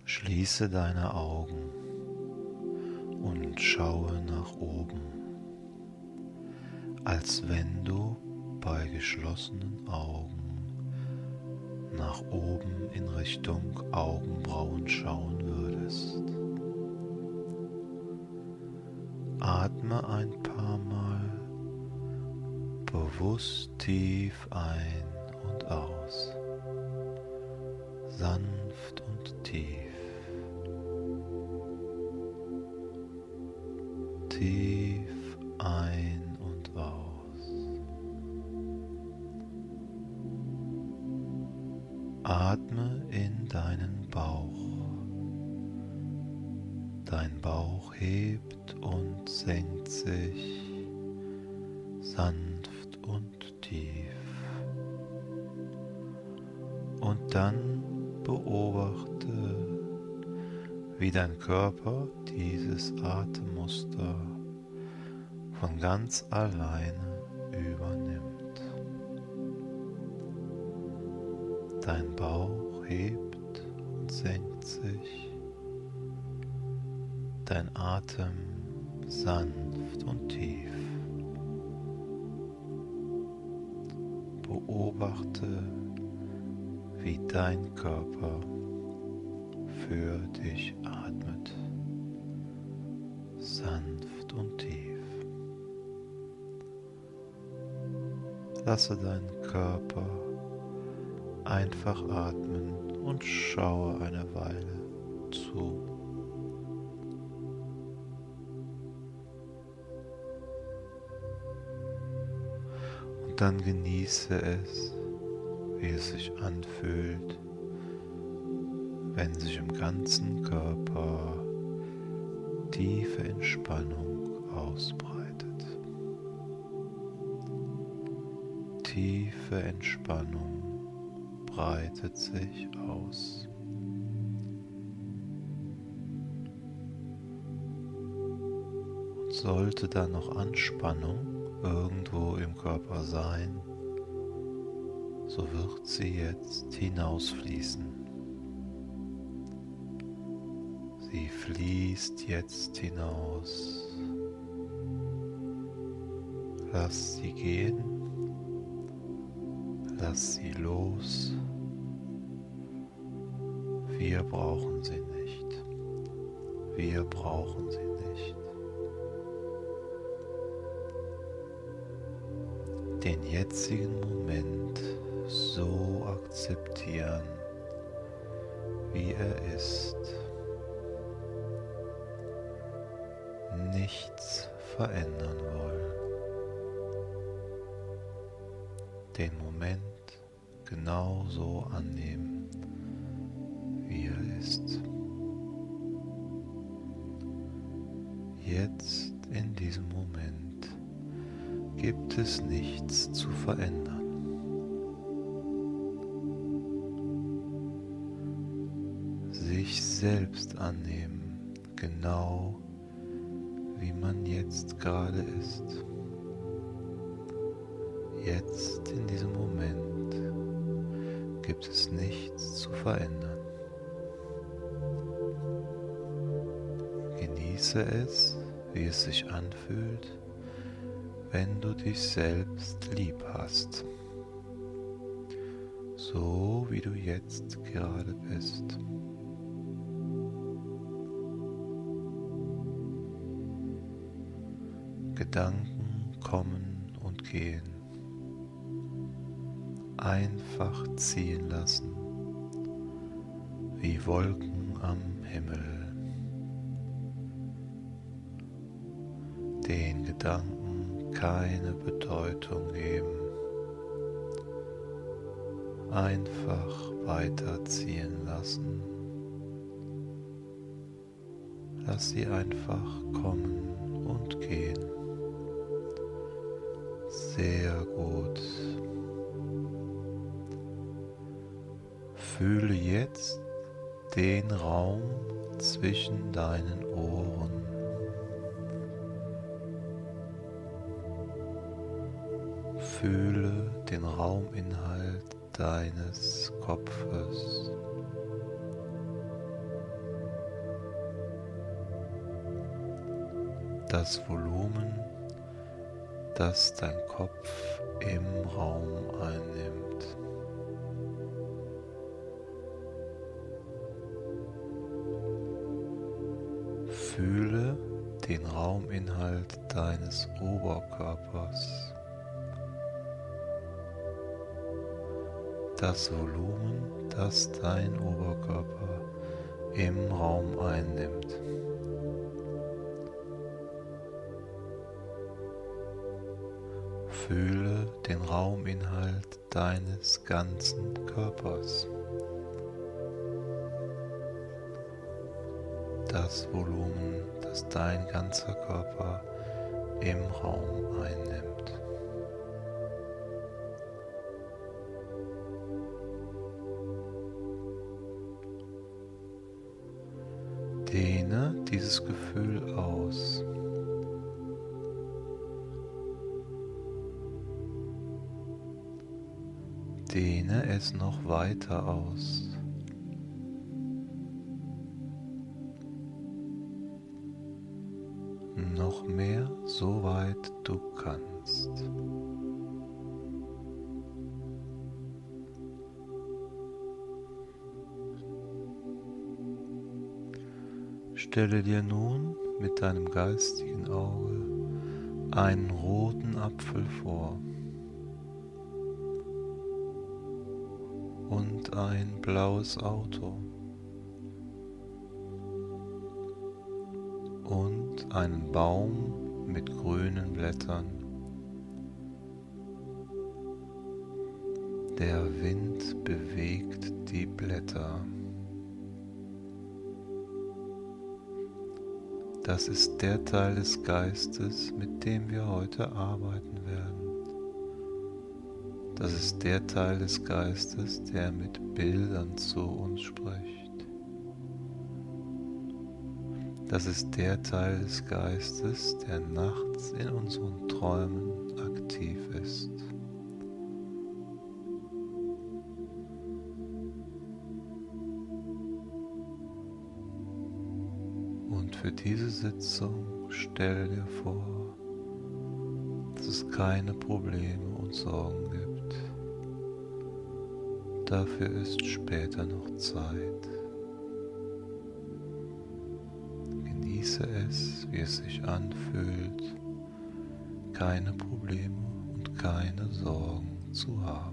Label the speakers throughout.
Speaker 1: Schließe deine Augen und schaue nach oben, als wenn du bei geschlossenen Augen nach oben in Richtung Augenbrauen schauen würdest. Atme ein paar Mal bewusst tief ein und aus, sanft und tief. Tief ein und aus. Atme in deinen Bauch. Dein Bauch hebt und senkt sich sanft und tief. Und dann beobachte, wie dein Körper dieses Atemmuster von ganz alleine übernimmt. Dein Bauch hebt und senkt sich, dein Atem sanft und tief. Beobachte, wie dein Körper für dich atmet, sanft und tief. Lasse deinen Körper einfach atmen und schaue eine Weile zu. Und dann genieße es, wie es sich anfühlt, wenn sich im ganzen Körper tiefe Entspannung ausbreitet. Tiefe Entspannung breitet sich aus. Und sollte da noch Anspannung irgendwo im Körper sein, so wird sie jetzt hinausfließen. Sie fließt jetzt hinaus. Lass sie gehen. Lass sie los. Wir brauchen sie nicht. Wir brauchen sie nicht. Den jetzigen Moment so akzeptieren, wie er ist. Nichts verändern wollen. Den Moment genau so annehmen, wie er ist. Jetzt in diesem Moment gibt es nichts zu verändern. Sich selbst annehmen, genau wie man jetzt gerade ist. Jetzt in diesem Moment gibt es nichts zu verändern. Genieße es, wie es sich anfühlt, wenn du dich selbst lieb hast. So wie du jetzt gerade bist. Gedanken kommen und gehen. Einfach ziehen lassen, wie Wolken am Himmel. Den Gedanken keine Bedeutung geben. Einfach weiterziehen lassen. Lass sie einfach kommen und gehen. Sehr gut. Fühle jetzt den Raum zwischen deinen Ohren. Fühle den Rauminhalt deines Kopfes. das Volumen, das dein Kopf im Raum einnimmt. Fühle den Rauminhalt deines Oberkörpers, das Volumen, das dein Oberkörper im Raum einnimmt. Fühle den Rauminhalt deines ganzen Körpers, das Volumen, das dein ganzer Körper im Raum einnimmt. Dehne dieses Gefühl aus. Dehne es noch weiter aus. Noch mehr, soweit du kannst. Stelle dir nun mit deinem geistigen Auge einen roten Apfel vor und ein blaues Auto und einen Baum mit grünen Blättern. Der Wind bewegt die Blätter. Das ist der Teil des Geistes, mit dem wir heute arbeiten werden. Das ist der Teil des Geistes, der mit Bildern zu uns spricht. Das ist der Teil des Geistes, der nachts in unseren Träumen aktiv ist. Und für diese Sitzung stell dir vor, dass es keine Probleme und Sorgen gibt. Dafür ist später noch Zeit. Genieße es, wie es sich anfühlt, keine Probleme und keine Sorgen zu haben.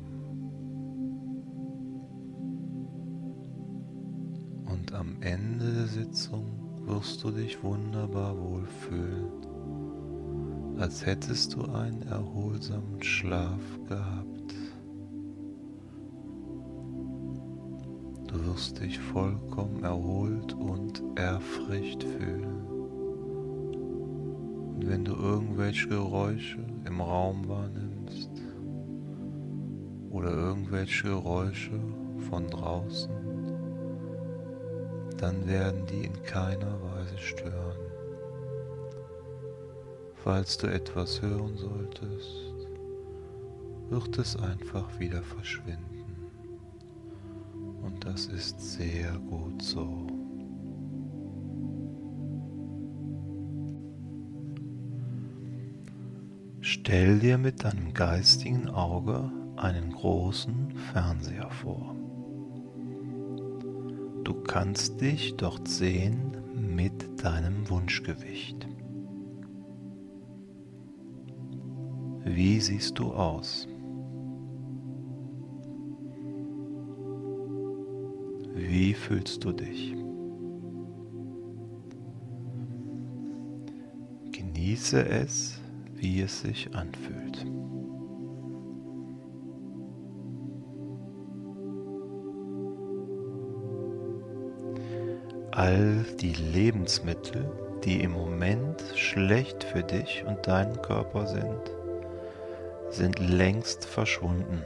Speaker 1: Und am Ende der Sitzung wirst du dich wunderbar wohlfühlen, als hättest du einen erholsamen Schlaf gehabt. Du wirst dich vollkommen erholt und erfrischt fühlen. Und wenn du irgendwelche Geräusche im Raum wahrnimmst oder irgendwelche Geräusche von draußen, dann werden die in keiner Weise stören. Falls du etwas hören solltest, wird es einfach wieder verschwinden. Und das ist sehr gut so. Stell dir mit deinem geistigen Auge einen großen Fernseher vor. Du kannst dich dort sehen mit deinem Wunschgewicht. Wie siehst du aus? Wie fühlst du dich? Genieße es, wie es sich anfühlt. All die Lebensmittel, die im Moment schlecht für dich und deinen Körper sind längst verschwunden,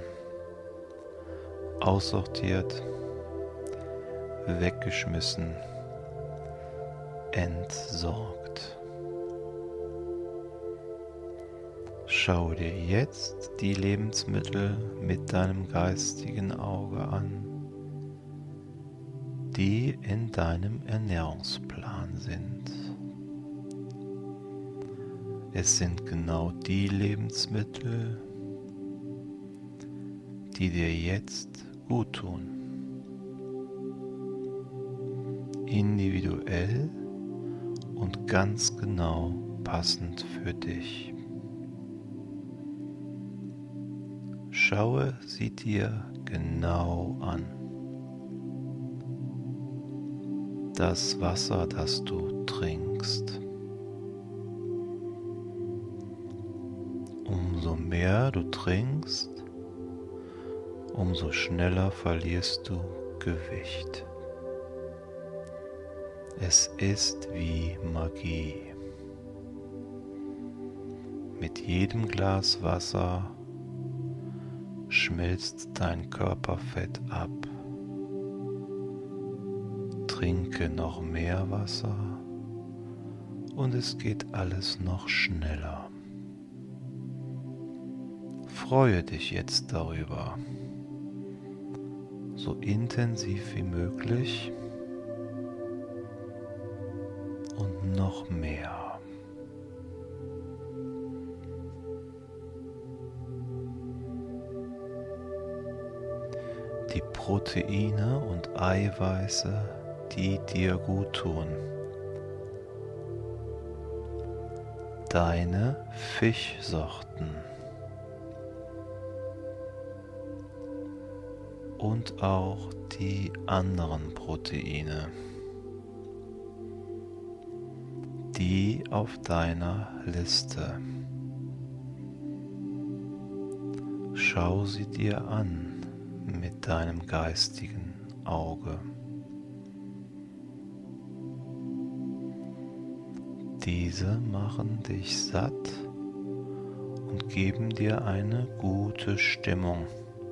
Speaker 1: aussortiert, weggeschmissen, entsorgt. Schau dir jetzt die Lebensmittel mit deinem geistigen Auge an, die in deinem Ernährungsplan sind. Es sind genau die Lebensmittel, die dir jetzt gut tun. Individuell und ganz genau passend für dich. Schaue sie dir genau an. Das Wasser, das du trinkst. Umso mehr du trinkst, umso schneller verlierst du Gewicht. Es ist wie Magie. Mit jedem Glas Wasser schmilzt dein Körperfett ab. Trinke noch mehr Wasser und es geht alles noch schneller. Freue dich jetzt darüber, so intensiv wie möglich und noch mehr. Die Proteine und Eiweiße, die dir gut tun. Deine Fischsorten und auch die anderen Proteine, die auf deiner Liste. Schau sie dir an mit deinem geistigen Auge. Diese machen dich satt und geben dir eine gute Stimmung.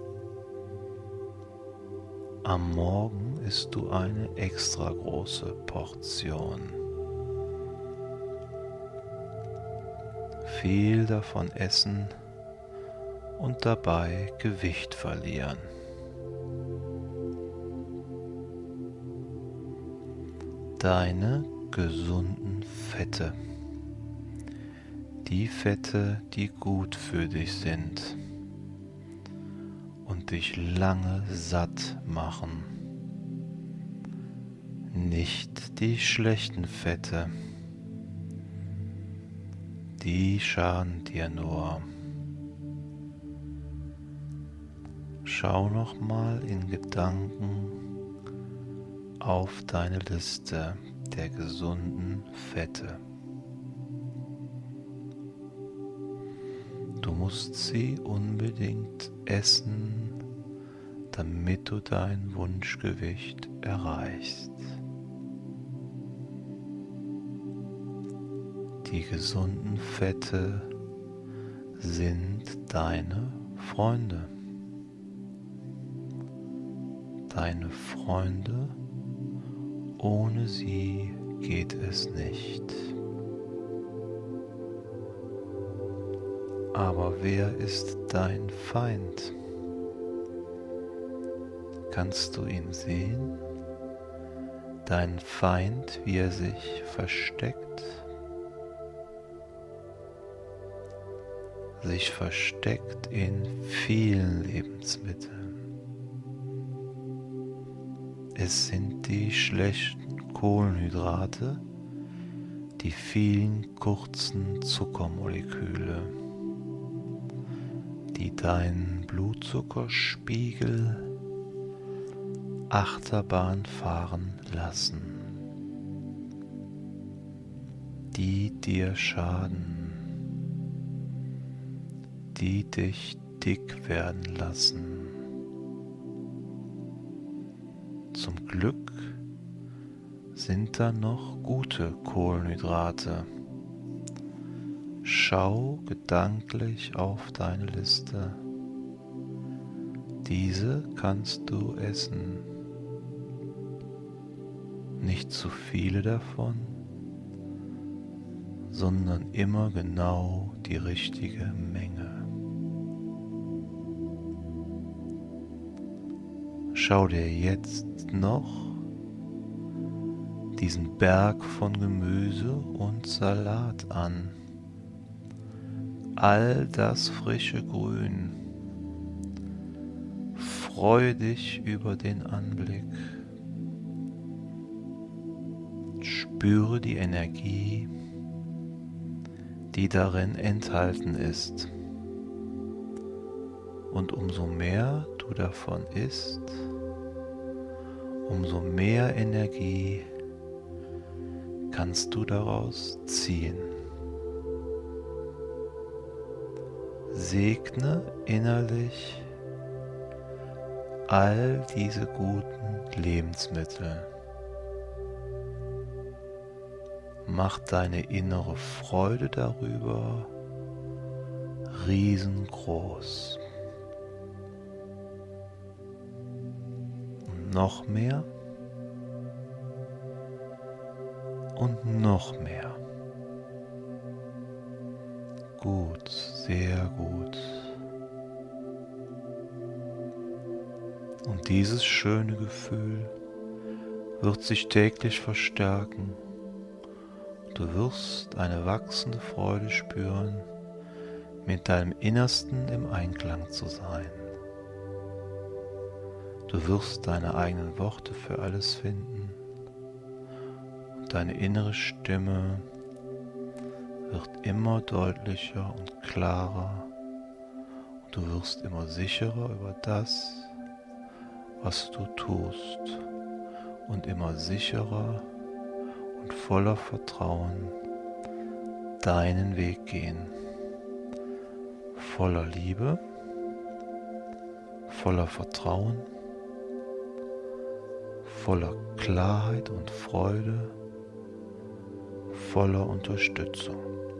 Speaker 1: Am Morgen isst du eine extra große Portion. Viel davon essen und dabei Gewicht verlieren. Deine gesunden Fette. Die Fette, die gut für dich sind und dich lange satt machen. Nicht die schlechten Fette. Die schaden dir nur. Schau noch mal in Gedanken auf deine Liste der gesunden Fette. Du musst sie unbedingt essen, damit du dein Wunschgewicht erreichst. Die gesunden Fette sind deine Freunde. Deine Freunde, ohne sie geht es nicht. Aber wer ist dein Feind? Kannst du ihn sehen? Dein Feind, wie er sich versteckt? Sich versteckt in vielen Lebensmitteln. Es sind die schlechten Kohlenhydrate, die vielen kurzen Zuckermoleküle, die deinen Blutzuckerspiegel Achterbahn fahren lassen, die dir schaden, die dich dick werden lassen. Zum Glück sind da noch gute Kohlenhydrate. Schau gedanklich auf deine Liste. Diese kannst du essen. Nicht zu viele davon, sondern immer genau die richtige Menge. Schau dir jetzt noch diesen Berg von Gemüse und Salat an. all das frische Grün. Freue dich über den Anblick. Spüre die Energie, die darin enthalten ist. Und umso mehr du davon isst, umso mehr Energie kannst du daraus ziehen. Segne innerlich all diese guten Lebensmittel. Mach deine innere Freude darüber riesengroß. Und noch mehr und noch mehr. Gut, sehr gut. Und dieses schöne Gefühl wird sich täglich verstärken. Du wirst eine wachsende Freude spüren, mit deinem Innersten im Einklang zu sein. Du wirst deine eigenen Worte für alles finden und deine innere Stimme wird immer deutlicher und klarer und du wirst immer sicherer über das, was du tust und immer sicherer und voller Vertrauen deinen Weg gehen. Voller Liebe, voller Vertrauen, voller Klarheit und Freude, voller Unterstützung.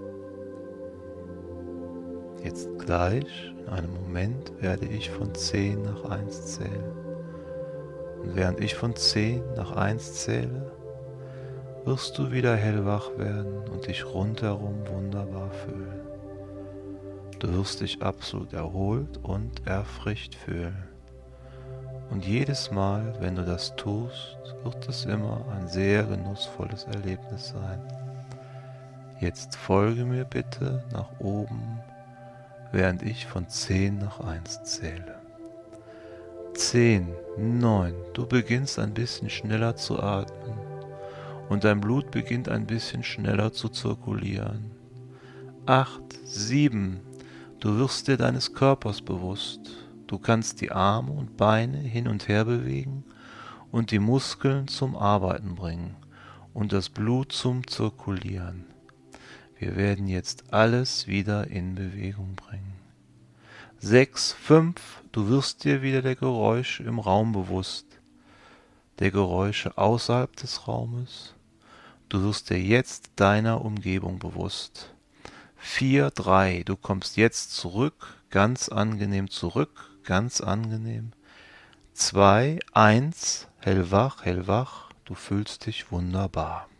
Speaker 1: Jetzt gleich, in einem Moment, werde ich von 10 nach 1 zählen. Und während ich von 10 nach 1 zähle, wirst du wieder hellwach werden und dich rundherum wunderbar fühlen. Du wirst dich absolut erholt und erfrischt fühlen. Und jedes Mal, wenn du das tust, wird es immer ein sehr genussvolles Erlebnis sein. Jetzt folge mir bitte nach oben, während ich von 10 nach 1 zähle. 10, 9, du beginnst ein bisschen schneller zu atmen und dein Blut beginnt ein bisschen schneller zu zirkulieren. 8, 7, du wirst dir deines Körpers bewusst. Du kannst die Arme und Beine hin und her bewegen und die Muskeln zum Arbeiten bringen und das Blut zum Zirkulieren. Wir werden jetzt alles wieder in Bewegung bringen. 6, 5, du wirst dir wieder der Geräusche im Raum bewusst, der Geräusche außerhalb des Raumes. Du wirst dir jetzt deiner Umgebung bewusst. 4, 3, du kommst jetzt zurück, ganz angenehm zurück, ganz angenehm. 2, 1, hellwach, hellwach, du fühlst dich wunderbar.